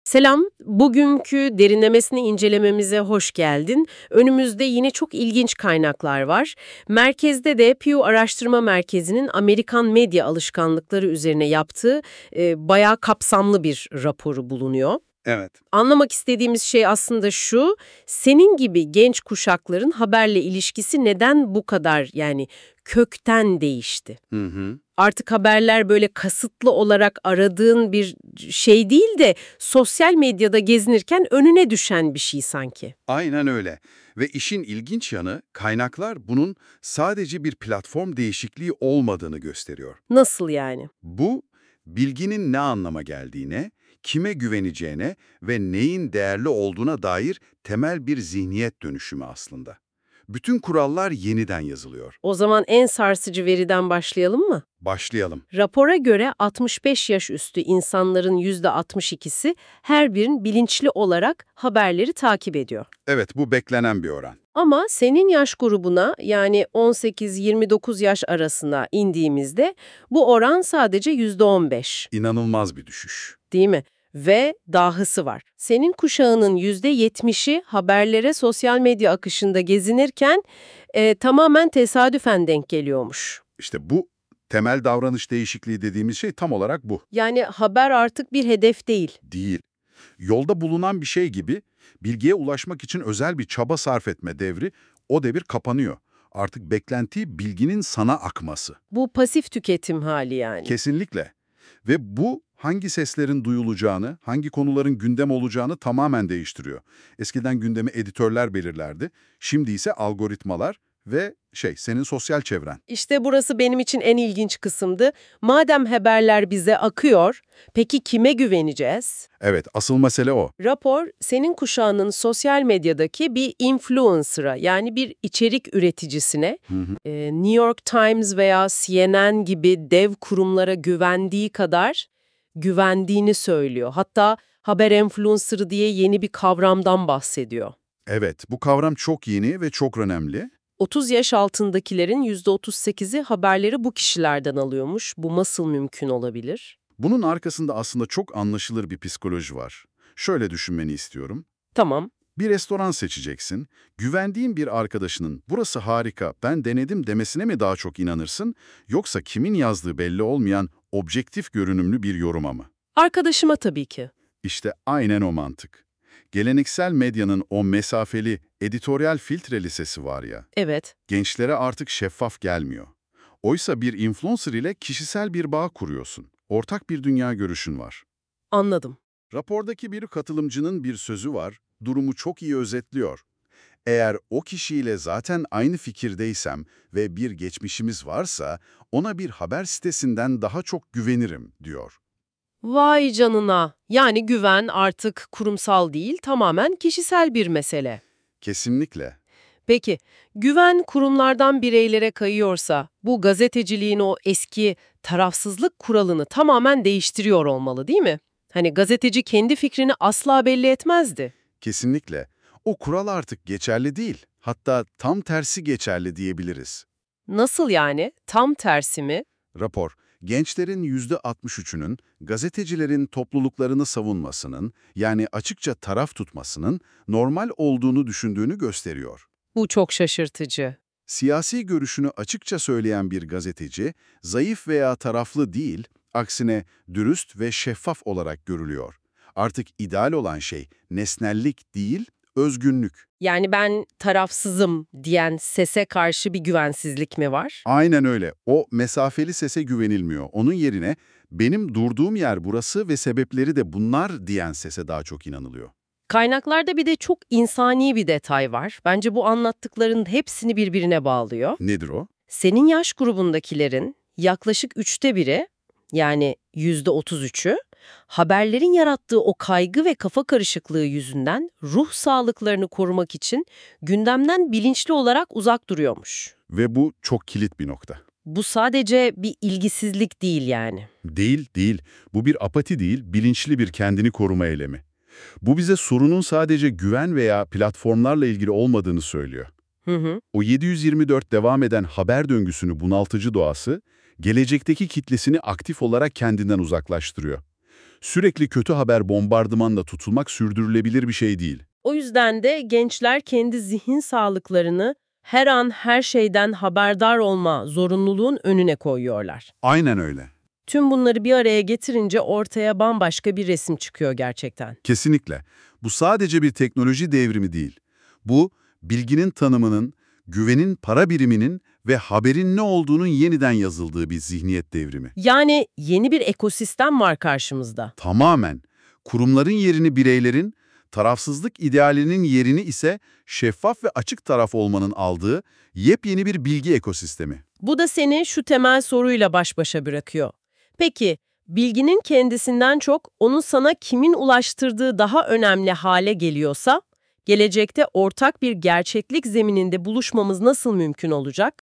Selam, bugünkü derinlemesine incelememize hoş geldin. Önümüzde yine çok ilginç kaynaklar var. Merkezde de Pew Araştırma Merkezi'nin Amerikan medya alışkanlıkları üzerine yaptığı bayağı kapsamlı bir raporu bulunuyor. Evet. Anlamak istediğimiz şey aslında şu, senin gibi genç kuşakların haberle ilişkisi neden bu kadar kökten değişti? Hı hı. Artık haberler böyle kasıtlı olarak aradığın bir şey değil de sosyal medyada gezinirken önüne düşen bir şey sanki. Aynen öyle. Ve işin ilginç yanı kaynaklar bunun sadece bir platform değişikliği olmadığını gösteriyor. Nasıl yani? Bu, bilginin ne anlama geldiğine, kime güveneceğine ve neyin değerli olduğuna dair temel bir zihniyet dönüşümü aslında. Bütün kurallar yeniden yazılıyor. O zaman en sarsıcı veriden başlayalım mı? Başlayalım. Rapora göre 65 yaş üstü insanların %62'si her birinin bilinçli olarak haberleri takip ediyor. Evet, bu beklenen bir oran. Ama senin yaş grubuna yani 18-29 yaş arasına indiğimizde bu oran sadece %15. İnanılmaz bir düşüş. Değil mi? Ve dahası var. Senin kuşağının %70'i haberlere sosyal medya akışında gezinirken tamamen tesadüfen denk geliyormuş. İşte bu temel davranış değişikliği dediğimiz şey tam olarak bu. Yani haber artık bir hedef değil. Değil. Yolda bulunan bir şey gibi bilgiye ulaşmak için özel bir çaba sarf etme devri, o devir kapanıyor. Artık beklenti bilginin sana akması. Bu pasif tüketim hali yani. Kesinlikle. Ve bu hangi seslerin duyulacağını, hangi konuların gündem olacağını tamamen değiştiriyor. Eskiden gündemi editörler belirlerdi. Şimdi ise algoritmalar ve senin sosyal çevren. İşte burası benim için en ilginç kısımdı. Madem haberler bize akıyor, peki kime güveneceğiz? Evet, asıl mesele o. Rapor, senin kuşağının sosyal medyadaki bir influencer'a yani bir içerik üreticisine, Hı hı. New York Times veya CNN gibi dev kurumlara güvendiği kadar güvendiğini söylüyor. Hatta haber influencer'ı diye yeni bir kavramdan bahsediyor. Evet, bu kavram çok yeni ve çok önemli. 30 yaş altındakilerin %38'i haberleri bu kişilerden alıyormuş. Bu nasıl mümkün olabilir? Bunun arkasında aslında çok anlaşılır bir psikoloji var. Şöyle düşünmeni istiyorum. Tamam. Bir restoran seçeceksin. Güvendiğin bir arkadaşının "burası harika, ben denedim" demesine mi daha çok inanırsın, yoksa kimin yazdığı belli olmayan objektif görünümlü bir yoruma mı? Arkadaşıma tabii ki. İşte aynen o mantık. Geleneksel medyanın o mesafeli, editoryal filtre lisesi var ya, Evet, gençlere artık şeffaf gelmiyor. Oysa bir influencer ile kişisel bir bağ kuruyorsun. Ortak bir dünya görüşün var. anladım. Rapordaki bir katılımcının bir sözü var, durumu çok iyi özetliyor. Eğer o kişiyle zaten aynı fikirdeysem ve bir geçmişimiz varsa, ona bir haber sitesinden daha çok güvenirim, diyor. Vay canına. Yani güven artık kurumsal değil, tamamen kişisel bir mesele. Kesinlikle. Peki, güven kurumlardan bireylere kayıyorsa, bu gazeteciliğin o eski tarafsızlık kuralını tamamen değiştiriyor olmalı, değil mi? Hani gazeteci kendi fikrini asla belli etmezdi. Kesinlikle. O kural artık geçerli değil. Hatta tam tersi geçerli diyebiliriz. Nasıl yani? Tam tersi mi? Rapor, gençlerin %63'ünün gazetecilerin topluluklarını savunmasının, yani açıkça taraf tutmasının normal olduğunu düşündüğünü gösteriyor. Bu çok şaşırtıcı. Siyasi görüşünü açıkça söyleyen bir gazeteci, zayıf veya taraflı değil, aksine dürüst ve şeffaf olarak görülüyor. Artık ideal olan şey nesnellik değil, özgünlük. Yani ben tarafsızım diyen sese karşı bir güvensizlik mi var? Aynen öyle. O mesafeli sese güvenilmiyor. Onun yerine "benim durduğum yer burası ve sebepleri de bunlar" diyen sese daha çok inanılıyor. Kaynaklarda bir de çok insani bir detay var. Bence bu anlattıkların hepsini birbirine bağlıyor. Nedir o? Senin yaş grubundakilerin yaklaşık 1/3'ü yani %33'ü haberlerin yarattığı o kaygı ve kafa karışıklığı yüzünden ruh sağlıklarını korumak için gündemden bilinçli olarak uzak duruyormuş. Ve bu çok kilit bir nokta. Bu sadece bir ilgisizlik değil yani. Değil, değil. Bu bir apati değil, bilinçli bir kendini koruma eylemi. Bu bize sorunun sadece güven veya platformlarla ilgili olmadığını söylüyor. Hı hı. O 724 devam eden haber döngüsünü bunaltıcı doğası, gelecekteki kitlesini aktif olarak kendinden uzaklaştırıyor. Sürekli kötü haber bombardımanla tutulmak sürdürülebilir bir şey değil. O yüzden de gençler kendi zihin sağlıklarını her an her şeyden haberdar olma zorunluluğun önüne koyuyorlar. Aynen öyle. Tüm bunları bir araya getirince ortaya bambaşka bir resim çıkıyor gerçekten. Kesinlikle. Bu sadece bir teknoloji devrimi değil. Bu, bilginin tanımının, güvenin para biriminin ve haberin ne olduğunun yeniden yazıldığı bir zihniyet devrimi. Yani yeni bir ekosistem var karşımızda. Tamamen. Kurumların yerini bireylerin, tarafsızlık idealinin yerini ise şeffaf ve açık taraf olmanın aldığı yepyeni bir bilgi ekosistemi. Bu da seni şu temel soruyla baş başa bırakıyor. Peki, bilginin kendisinden çok onun sana kimin ulaştırdığı daha önemli hale geliyorsa, gelecekte ortak bir gerçeklik zemininde buluşmamız nasıl mümkün olacak?